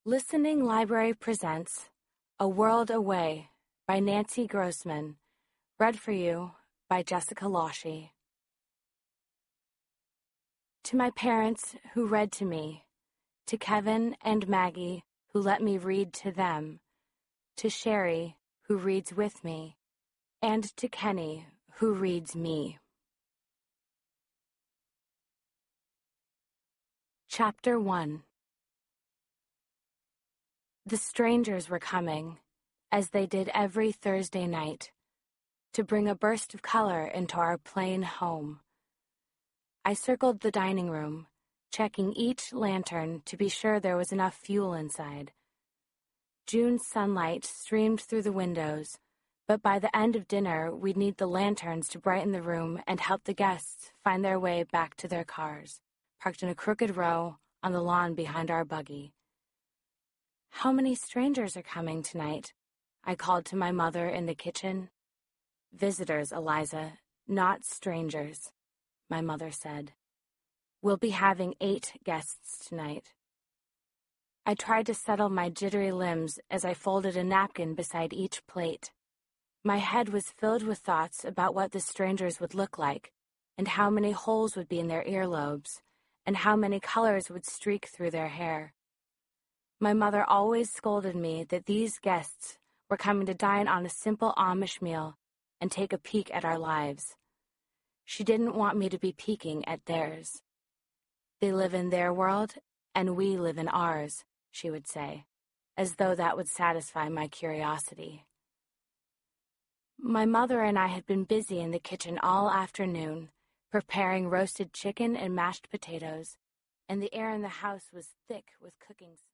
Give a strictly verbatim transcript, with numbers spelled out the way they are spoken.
Listening Library presents A World Away by Nancy Grossman, read for you by Jessica Loshy. To my parents who read to me, to Kevin and Maggie who let me read to them, to Sherry who reads with me, and to Kenny who reads me. Chapter one. The strangers were coming, as they did every Thursday night, to bring a burst of color into our plain home. I circled the dining room, checking each lantern to be sure there was enough fuel inside. June's sunlight streamed through the windows, but by the end of dinner we'd need the lanterns to brighten the room and help the guests find their way back to their cars, parked in a crooked row on the lawn behind our buggy. "How many strangers are coming tonight?" I called to my mother in the kitchen. "Visitors, Eliza, not strangers," my mother said. "We'll be having eight guests tonight." I tried to settle my jittery limbs as I folded a napkin beside each plate. My head was filled with thoughts about what the strangers would look like, and how many holes would be in their earlobes, and how many colors would streak through their hair. My mother always scolded me that these guests were coming to dine on a simple Amish meal and take a peek at our lives. She didn't want me to be peeking at theirs. "They live in their world, and we live in ours," she would say, as though that would satisfy my curiosity. My mother and I had been busy in the kitchen all afternoon, preparing roasted chicken and mashed potatoes, and the air in the house was thick with cooking